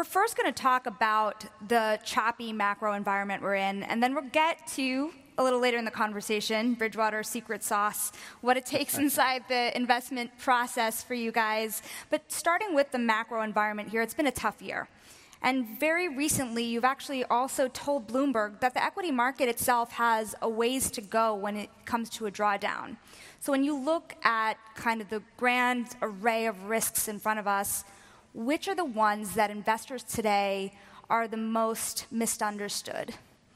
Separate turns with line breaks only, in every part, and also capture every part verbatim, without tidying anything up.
we're first going to talk about the choppy macro environment we're in, and then we'll get to, a little later in the conversation, Bridgewater's secret sauce, what it takes inside the investment process for you guys. But starting with the macro environment here, it's been a tough year. And very recently, you've actually also told Bloomberg that the equity market itself has a ways to go when it comes to a drawdown. So when you look at kind of the grand array of risks in front of us, which are the ones that investors today are the most misunderstood?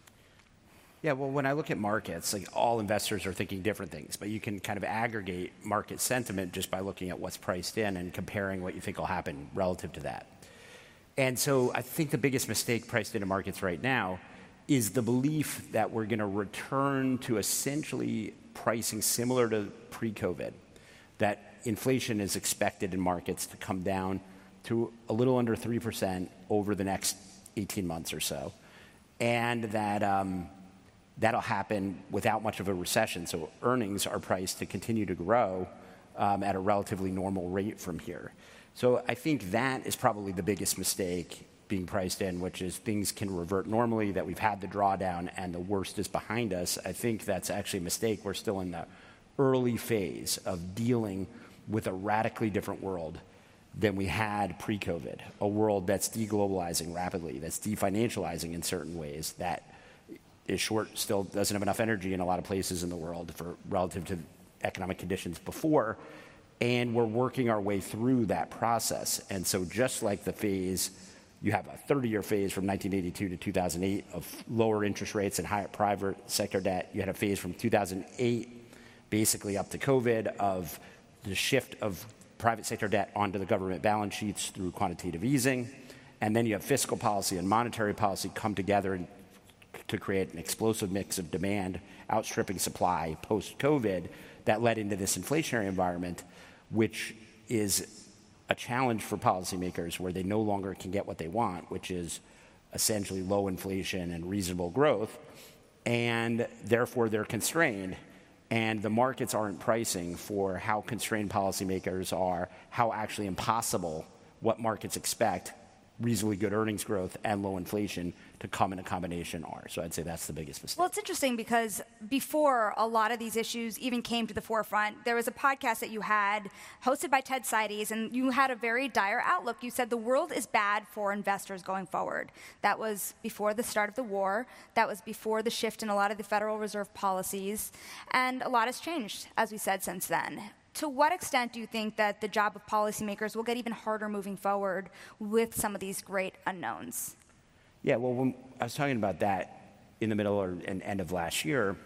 Yeah, well, when I look at markets, like all investors are thinking different things, but you can kind of aggregate market sentiment just by looking at what's priced in and comparing what you think will happen relative to that. And so I think the biggest mistake priced into markets right now is the belief that we're going to return to essentially pricing similar to pre-COVID, that inflation is expected in markets to come down to a little under three percent over the next eighteen months or so, and that um, that'll happen without much of a recession. So earnings are priced to continue to grow um, at a relatively normal rate from here. So I think that is probably the biggest mistake being priced in, which is things can revert normally, that we've had the drawdown and the worst is behind us. I think that's actually a mistake. We're still in the early phase of dealing with a radically different world than we had pre-COVID, a world that's deglobalizing rapidly, that's definancializing in certain ways, that is short, still doesn't have enough energy in a lot of places in the world for relative to economic conditions before. And we're working our way through that process. And so just like the phase, you have a thirty-year phase from nineteen eighty-two to two thousand eight of lower interest rates and higher private sector debt. You had a phase from two thousand eight basically up to COVID of the shift of private sector debt onto the government balance sheets through quantitative easing. And then you have fiscal policy and monetary policy come together to create an explosive mix of demand outstripping supply post-COVID that led into this inflationary environment, which is a challenge for policymakers where they no longer can get what they want, which is essentially low inflation and reasonable growth, and therefore they're constrained. And the markets aren't pricing for how constrained policymakers are, how actually impossible what markets expect, reasonably good earnings growth and low inflation to come in a combination are. So I'd say that's the biggest mistake.
Well, it's interesting because before a lot of these issues even came to the forefront, there was a podcast that you had hosted by Ted Seides, and you had a very dire outlook. You said the world is bad for investors going forward. That was before the start of the war. That was before the shift in a lot of the Federal Reserve policies. And a lot has changed, as we said, since then. To what extent do you think that the job of policymakers will get even harder moving forward with some of these great unknowns?
Yeah, well, when I was talking about that in the middle or and end of last year,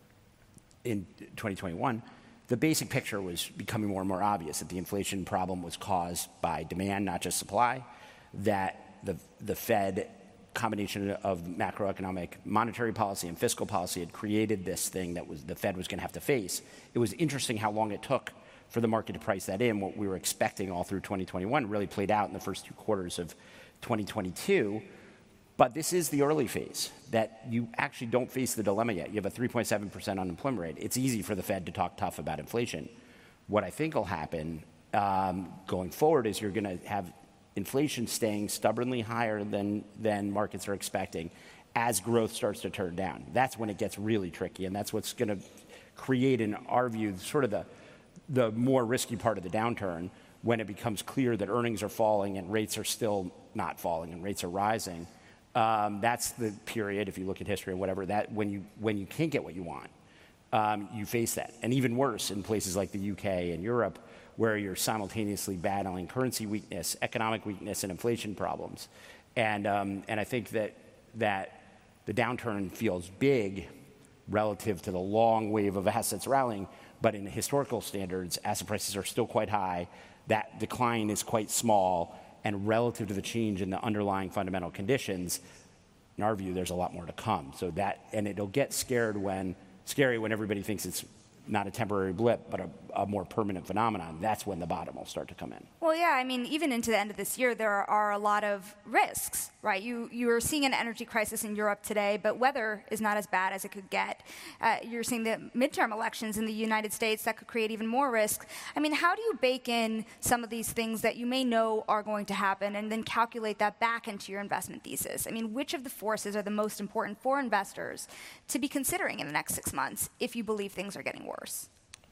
in twenty twenty-one, the basic picture was becoming more and more obvious that the inflation problem was caused by demand, not just supply, that the, the Fed combination of macroeconomic monetary policy and fiscal policy had created this thing that was the Fed was going to have to face. It was interesting how long it took for the market to price that in. What we were expecting all through twenty twenty-one really played out in the first two quarters of twenty twenty-two. But this is the early phase that you actually don't face the dilemma yet. You have a three point seven percent unemployment rate. It's easy for the Fed to talk tough about inflation. What I think will happen um, going forward is you're going to have inflation staying stubbornly higher than, than markets are expecting as growth starts to turn down. That's when it gets really tricky, and that's what's going to create, in our view, sort of the, the more risky part of the downturn, when it becomes clear that earnings are falling and rates are still not falling and rates are rising. Um, that's the period, if you look at history or whatever, that when you, when you can't get what you want, um, you face that. And even worse in places like the U K and Europe, where you're simultaneously battling currency weakness, economic weakness, and inflation problems. And, um, and I think that, that the downturn feels big relative to the long wave of assets rallying, but in historical standards, asset prices are still quite high. That decline is quite small, and relative to the change in the underlying fundamental conditions, in our view, there's a lot more to come. So that, and it'll get scared when, scary when everybody thinks it's not a temporary blip, but a, a more permanent phenomenon, that's when the bottom will start to come in.
Well, yeah, I mean, even into the end of this year, there are a lot of risks, right? You you are seeing an energy crisis in Europe today, but weather is not as bad as it could get. Uh, you're seeing the midterm elections in the United States that could create even more risk. I mean, how do you bake in some of these things that you may know are going to happen and then calculate that back into your investment thesis? I mean, which of the forces are the most important for investors to be considering in the next six months if you believe things are getting worse?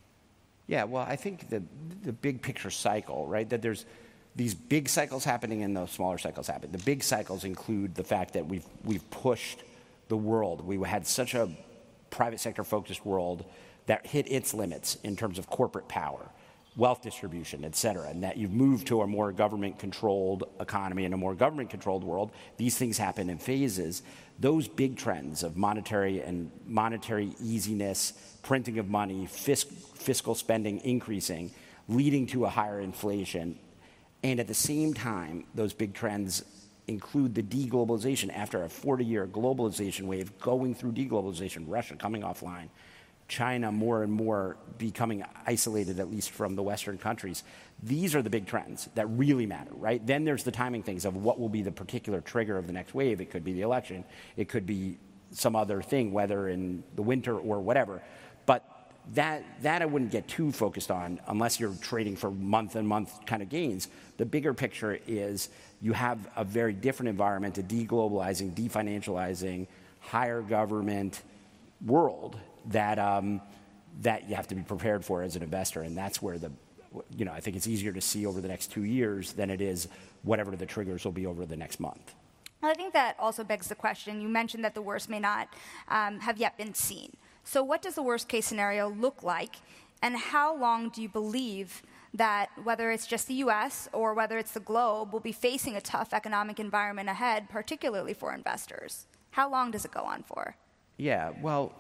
Yeah, well, I think the the big picture cycle, right, that there's these big cycles happening and those smaller cycles happen. The big cycles include the fact that we've we've pushed the world. We had such a private sector focused world that hit its limits in terms of corporate power, wealth distribution, et cetera, and that you've moved to a more government-controlled economy and a more government-controlled world. These things happen in phases. Those big trends of monetary and monetary easiness, printing of money, fisc, fiscal spending increasing, leading to a higher inflation, and at the same time, those big trends include the deglobalization. After a forty-year globalization wave going through deglobalization, Russia coming offline, China more and more becoming isolated, at least from the Western countries. These are the big trends that really matter, right? Then there's the timing things of what will be the particular trigger of the next wave. It could be the election. It could be some other thing, whether in the winter or whatever. But that, that I wouldn't get too focused on unless you're trading for month and month kind of gains. The bigger picture is you have a very different environment, a deglobalizing, definancializing, higher government world that um, that you have to be prepared for as an investor, and that's where the, you know, I think it's easier to see over the next two years than it is whatever the triggers will be over the next month.
Well, I think that also begs the question. You mentioned that the worst may not um, have yet been seen. So what does the worst case scenario look like, and how long do you believe that whether it's just the U S or whether it's the globe will be facing a tough economic environment ahead, particularly for investors? How long does it go on for?
Yeah, well,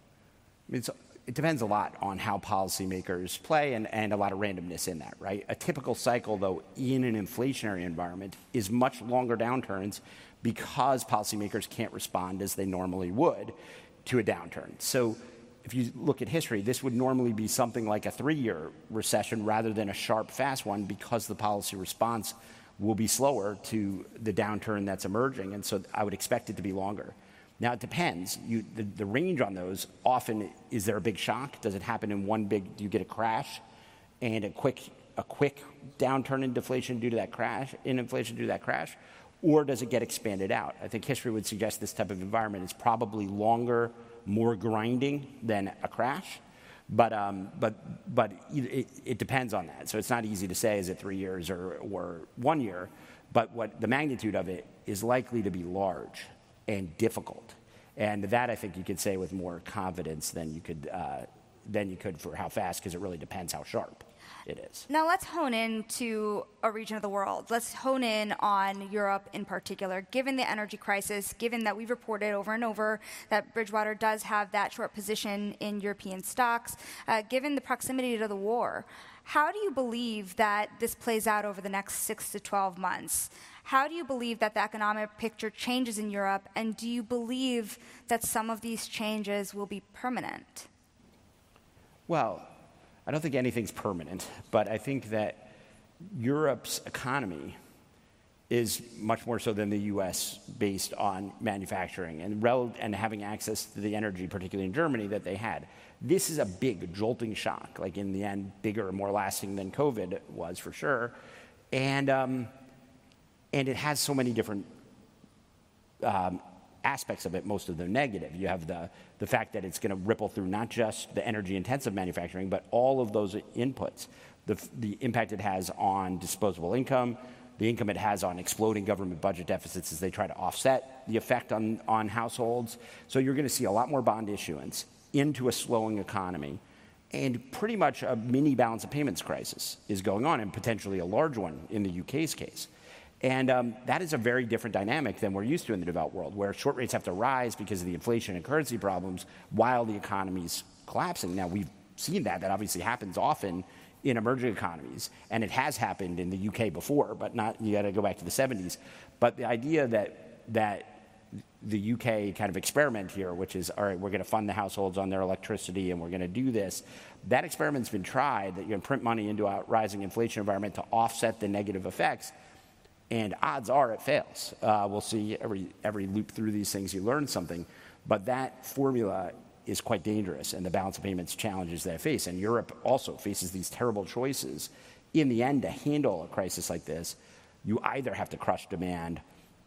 It's, it depends a lot on how policymakers play and, and a lot of randomness in that, right? A typical cycle, though, in an inflationary environment is much longer downturns because policymakers can't respond as they normally would to a downturn. So if you look at history, this would normally be something like a three-year recession rather than a sharp, fast one because the policy response will be slower to the downturn that's emerging, and so I would expect it to be longer. Now, it depends. You, the, the range on those, often, is there a big shock? Does it happen in one big, do you get a crash and a quick a quick downturn in deflation due to that crash, in inflation due to that crash? Or does it get expanded out? I think history would suggest this type of environment is probably longer, more grinding than a crash. But um, but but it, it depends on that. So it's not easy to say, is it three years or, or one year? But what the magnitude of it is likely to be large and difficult, and that I think you could say with more confidence than you could uh, than you could for how fast, because it really depends how sharp it is.
Now let's hone in to a region of the world. Let's hone in on Europe in particular. Given the energy crisis, given that we've reported over and over that Bridgewater does have that short position in European stocks, uh, given the proximity to the war, how do you believe that this plays out over the next six to twelve months? How do you believe that the economic picture changes in Europe, and do you believe that some of these changes will be permanent?
Well, I don't think anything's permanent, but I think that Europe's economy is much more so than the U S based on manufacturing and, rel- and having access to the energy, particularly in Germany, that they had. This is a big jolting shock, like in the end, bigger and more lasting than COVID was for sure. And, um, and it has so many different um, aspects of it, most of them negative. You have the, the fact that it's going to ripple through not just the energy-intensive manufacturing, but all of those inputs. The, the impact it has on disposable income, the income it has on exploding government budget deficits as they try to offset the effect on, on households. So you're going to see a lot more bond issuance into a slowing economy, and pretty much a mini balance of payments crisis is going on, and potentially a large one in the U K's case. And um, that is a very different dynamic than we're used to in the developed world, where short rates have to rise because of the inflation and currency problems while the economy's collapsing. Now, we've seen that. That obviously happens often in emerging economies, and it has happened in the U K before, but not, you got to go back to the seventies. But the idea that that the U K kind of experiment here, which is, all right, we're going to fund the households on their electricity and we're going to do this. That experiment's been tried, that you're going to print money into a rising inflation environment to offset the negative effects, and odds are it fails. Uh, we'll see every, every loop through these things, you learn something, but that formula is quite dangerous, and the balance of payments challenges that it face. And Europe also faces these terrible choices. In the end, to handle a crisis like this, you either have to crush demand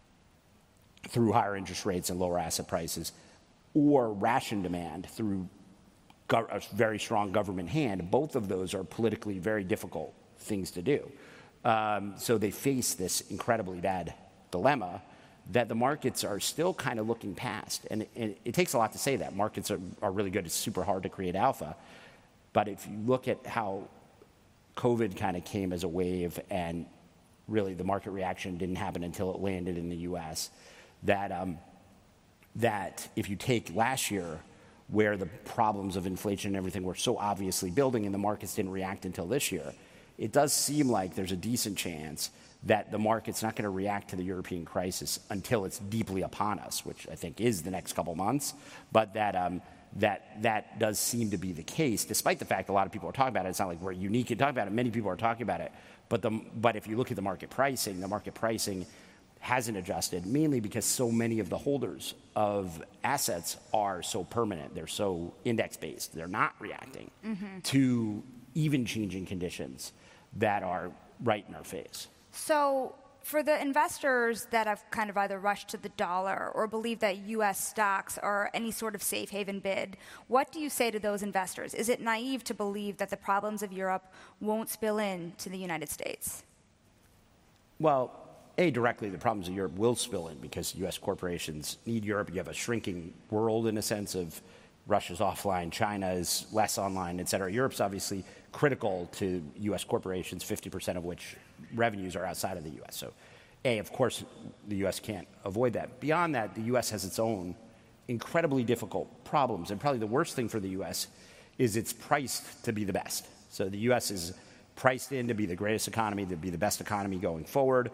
through higher interest rates and lower asset prices, or ration demand through gov- a very strong government hand. Both of those are politically very difficult things to do. Um, so they face this incredibly bad dilemma that the markets are still kind of looking past. And it, it, it takes a lot to say that. Markets are, are really good. It's super hard to create alpha. But if you look at how COVID kind of came as a wave, and really the market reaction didn't happen until it landed in the U S, that, um, that if you take last year, where the problems of inflation and everything were so obviously building and the markets didn't react until this year, it does seem like there's a decent chance that the market's not going to react to the European crisis until it's deeply upon us, which I think is the next couple months. But that um, that that does seem to be the case, despite the fact a lot of people are talking about it. It's not like we're unique in talking about it. Many people are talking about it. But the but if you look at the market pricing, the market pricing hasn't adjusted, mainly because so many of the holders of assets are so permanent. They're so index-based. They're not reacting mm-hmm. to even changing conditions that are right in our face.
So for the investors that have kind of either rushed to the dollar or believe that U S stocks are any sort of safe haven bid, what do you say to those investors? Is it naive to believe that the problems of Europe won't spill into the United States?
Well, A, directly, the problems of Europe will spill in because U S corporations need Europe. You have a shrinking world in a sense of Russia's offline, China is less online, et cetera. Europe's obviously critical to U S corporations, fifty percent of which revenues are outside of the U S. So, A, of course, the U S can't avoid that. Beyond that, the U S has its own incredibly difficult problems. And probably the worst thing for the U S is it's priced to be the best. So the U S is priced in to be the greatest economy, to be the best economy going forward,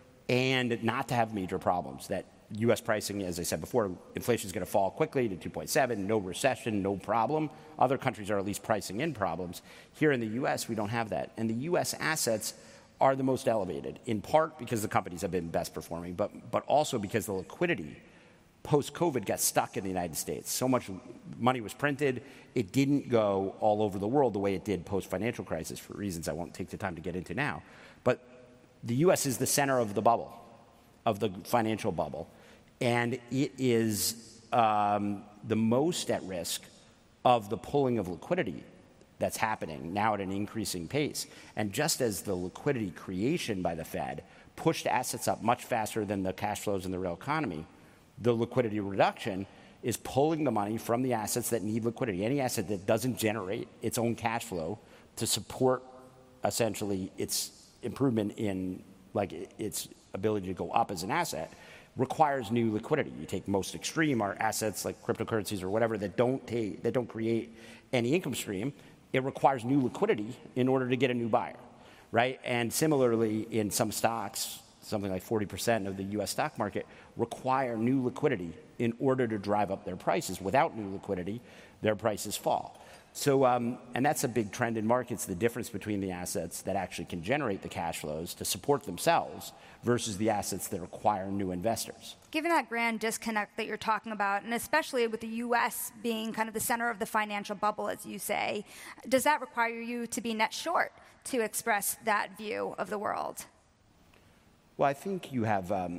and not to have major problems. That U S pricing, as I said before, inflation is going to fall quickly to two point seven, no recession, no problem. Other countries are at least pricing in problems. Here in the U S, we don't have that. And the U S assets are the most elevated, in part because the companies have been best performing, but, but also because the liquidity post-COVID got stuck in the United States. So much money was printed, it didn't go all over the world the way it did post-financial crisis for reasons I won't take the time to get into now. But the U S is the center of the bubble, of the financial bubble. And it is um, the most at risk of the pulling of liquidity that's happening now at an increasing pace. And just as the liquidity creation by the Fed pushed assets up much faster than the cash flows in the real economy, the liquidity reduction is pulling the money from the assets that need liquidity. Any asset that doesn't generate its own cash flow to support essentially its improvement in like its ability to go up as an asset requires new liquidity. You take most extreme are assets like cryptocurrencies or whatever that don't take, that don't create any income stream. It requires new liquidity in order to get a new buyer, right? And similarly, in some stocks, something like forty percent of the U S stock market require new liquidity in order to drive up their prices. Without new liquidity, their prices fall. So, um, and that's a big trend in markets, the difference between the assets that actually can generate the cash flows to support themselves versus the assets that require new investors.
Given that grand disconnect that you're talking about, and especially with the U S being kind of the center of the financial bubble, as you say, does that require you to be net short to express that view of the world?
Well, I think you have um,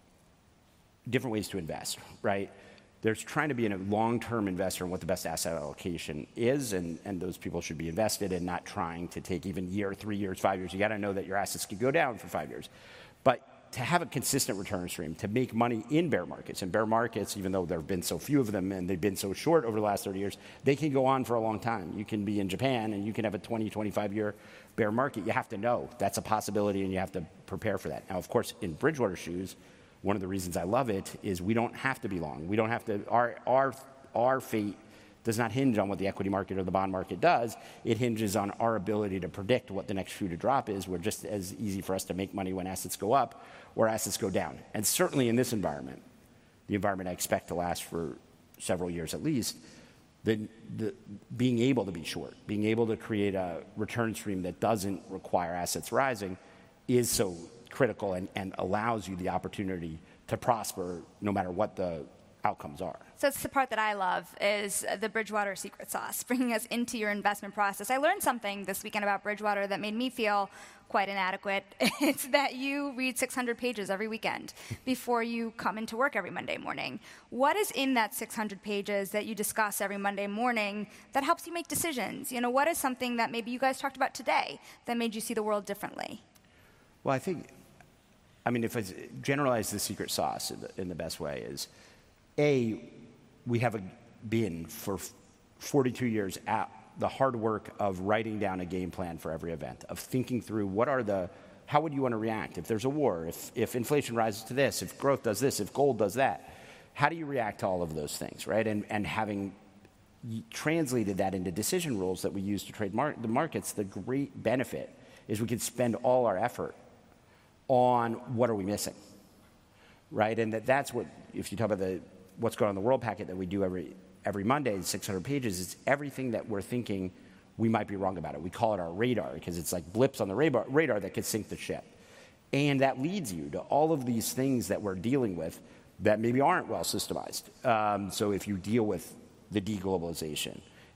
different ways to invest, right? There's trying to be a long-term investor in what the best asset allocation is, and, and those people should be invested and not trying to take even year, three years, five years. You got to know that your assets could go down for five years. But to have a consistent return stream, to make money in bear markets, and bear markets, even though there have been so few of them and they've been so short over the last thirty years, they can go on for a long time. You can be in Japan and you can have a twenty, twenty-five year bear market. You have to know that's a possibility and you have to prepare for that. Now, of course, in Bridgewater's shoes, one of the reasons I love it is we don't have to be long. We don't have to, our, our, our fate does not hinge on what the equity market or the bond market does. It hinges on our ability to predict what the next shoe to drop is. We're just as easy for us to make money when assets go up or assets go down. And certainly in this environment, the environment I expect to last for several years at least, the, the, being able to be short, being able to create a return stream that doesn't require assets rising is so critical and, and allows you the opportunity to prosper no matter what the outcomes are.
So it's the part that I love is the Bridgewater secret sauce, bringing us into your investment process. I learned something this weekend about Bridgewater that made me feel quite inadequate. It's that you read six hundred pages every weekend before you come into work every Monday morning. What is in that six hundred pages that you discuss every Monday morning that helps you make decisions? You know, what is something that maybe you guys talked about today that made you see the world differently?
Well, I think, I mean, if I generalize the secret sauce in the, in the best way is, A, we have a, been for forty-two years at the hard work of writing down a game plan for every event, of thinking through what are the, how would you want to react if there's a war, if, if inflation rises to this, if growth does this, if gold does that. How do you react to all of those things, right? And, and having translated that into decision rules that we use to trade mar- the markets, the great benefit is we can spend all our effort on what are we missing, right? And that, that's what, if you talk about the what's going on in the world packet that we do every every Monday, six hundred pages, it's everything that we're thinking we might be wrong about it. We call it our radar because it's like blips on the radar, radar that could sink the ship. And that leads you to all of these things that we're dealing with that maybe aren't well systemized. Um, so if you deal with the deglobalization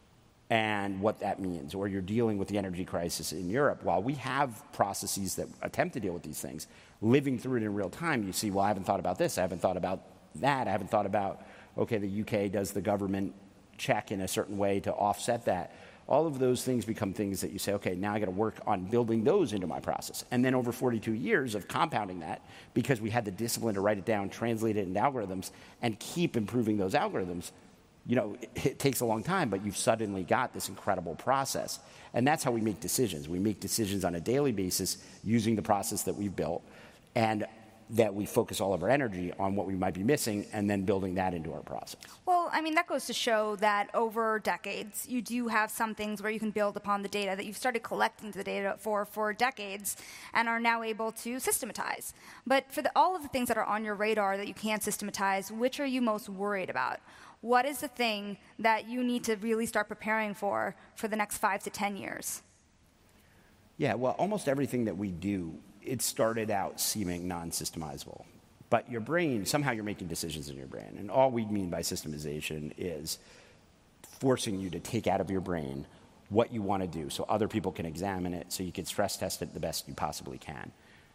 and what that means, or you're dealing with the energy crisis in Europe, while we have processes that attempt to deal with these things, living through it in real time, you see, well, I haven't thought about this, I haven't thought about that, I haven't thought about, okay, the U K does the government check in a certain way to offset that. All of those things become things that you say, okay, now I got to work on building those into my process. And then over forty-two years of compounding that, because we had the discipline to write it down, translate it into algorithms, and keep improving those algorithms, you know, it, it takes a long time, but you've suddenly got this incredible process. And that's how we make decisions. We make decisions on a daily basis using the process that we've built, and that we focus all of our energy on what we might be missing and then building that into our process.
Well, I mean, that goes to show that over decades, you do have some things where you can build upon the data that you've started collecting the data for for decades and are now able to systematize. But for the, all of the things that are on your radar that you can't systematize, which are you most worried about? What is the thing that you need to really start preparing for for the next five to ten years?
Yeah, well, almost everything that we do, it started out seeming non-systemizable. But your brain, somehow you're making decisions in your brain. And all we mean by systemization is forcing you to take out of your brain what you want to do so other people can examine it, so you can stress test it the best you possibly can.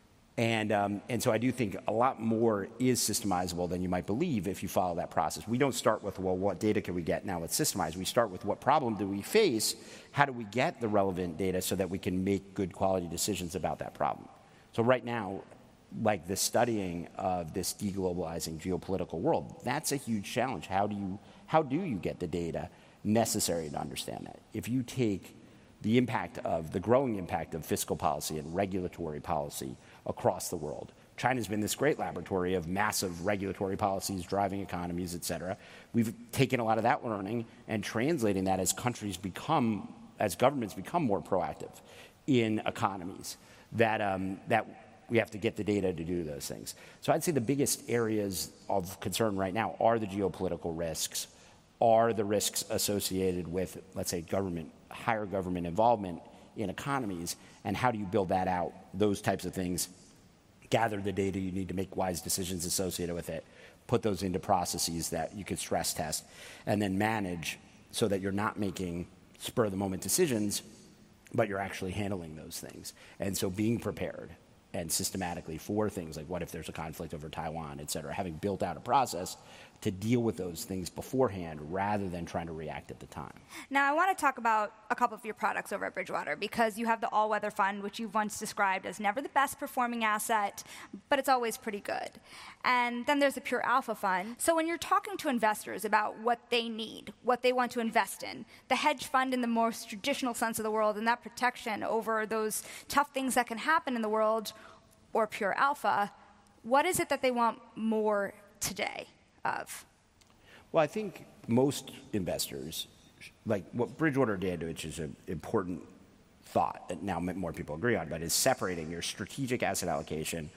And, um, and so I do think a lot more is systemizable than you might believe if you follow that process. We don't start with, well, what data can we get? Now let's systemize. We start with what problem do we face? How do we get the relevant data so that we can make good quality decisions about that problem? So right now, like the studying of this deglobalizing geopolitical world, that's a huge challenge. How do you, how do you get the data necessary to understand that? If you take the impact of, the growing impact of fiscal policy and regulatory policy across the world, China's been this great laboratory of massive regulatory policies, driving economies, et cetera. We've taken a lot of that learning and translating that as countries become, as governments become more proactive in economies. That, um, that we have to get the data to do those things. So I'd say the biggest areas of concern right now are the geopolitical risks, are the risks associated with, let's say, government, higher government involvement in economies, and how do you build that out, those types of things, gather the data you need to make wise decisions associated with it, put those into processes that you could stress test, and then manage so that you're not making spur-of-the-moment decisions, but you're actually handling those things. And so being prepared and systematically for things like what if there's a conflict over Taiwan, et cetera, having built out a process to deal with those things beforehand rather than trying to react at the time.
Now, I want to talk about a couple of your products over at Bridgewater, because you have the All-Weather Fund, which you've once described as never the best performing asset, but it's always pretty good. And then there's the Pure Alpha Fund. So when you're talking to investors about what they need, what they want to invest in, the hedge fund in the most traditional sense of the world, and that protection over those tough things that can happen in the world, or Pure Alpha, what is it that they want more today of?
Well, I think most investors, like what Bridgewater did, which is an important thought that now more people agree on, but is separating your strategic asset allocation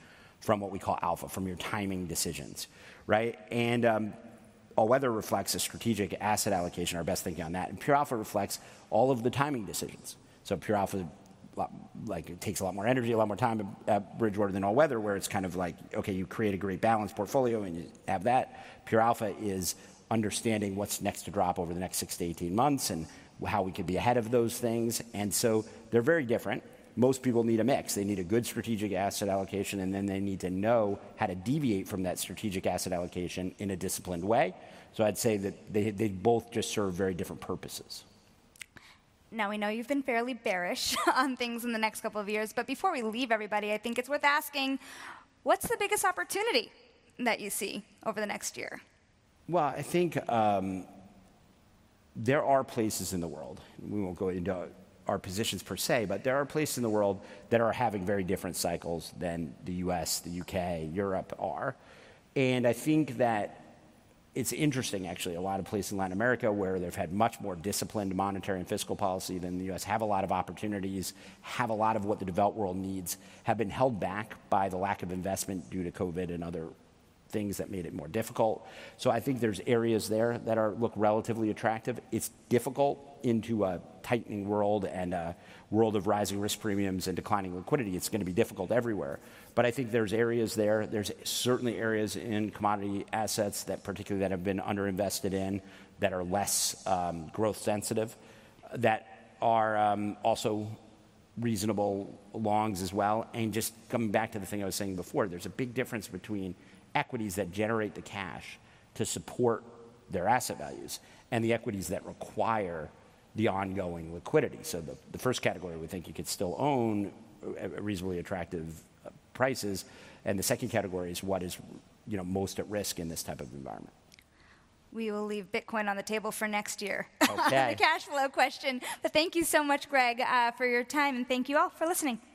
from what we call alpha, from your timing decisions, right? And um, all-weather reflects a strategic asset allocation, our best thinking on that. And pure alpha reflects all of the timing decisions. So pure alpha, like, it takes a lot more energy, a lot more time at Bridgewater than all-weather, where it's kind of like, okay, you create a great balanced portfolio and you have that. Pure alpha is understanding what's next to drop over the next six to eighteen months and how we could be ahead of those things. And so they're very different. Most people need a mix. They need a good strategic asset allocation, and then they need to know how to deviate from that strategic asset allocation in a disciplined way. So I'd say that they, they both just serve very different purposes.
Now, we know you've been fairly bearish on things in the next couple of years, but before we leave everybody, I think it's worth asking, what's the biggest opportunity that you see over the next year?
Well, I think um, there are places in the world, we won't go into our positions per se, but there are places in the world that are having very different cycles than the U S, the U K, Europe are. And I think that it's interesting, actually, a lot of places in Latin America where they've had much more disciplined monetary and fiscal policy than the U S, have a lot of opportunities, have a lot of what the developed world needs, have been held back by the lack of investment due to COVID and other things that made it more difficult. So I think there's areas there that are look relatively attractive. It's difficult into a tightening world and a world of rising risk premiums and declining liquidity. It's going to be difficult everywhere. But I think there's areas there. There's certainly areas in commodity assets that particularly that have been underinvested in, that are less um, growth sensitive, that are um, also reasonable longs as well. And just coming back to the thing I was saying before, there's a big difference between equities that generate the cash to support their asset values and the equities that require the ongoing liquidity. So the, the first category, we think you could still own at reasonably attractive uh, prices, and the second category is what is, you know, most at risk in this type of environment.
We will leave Bitcoin on the table for next year.
Okay.
The cash flow question. But thank you so much, Greg, uh, for your time, and thank you all for listening.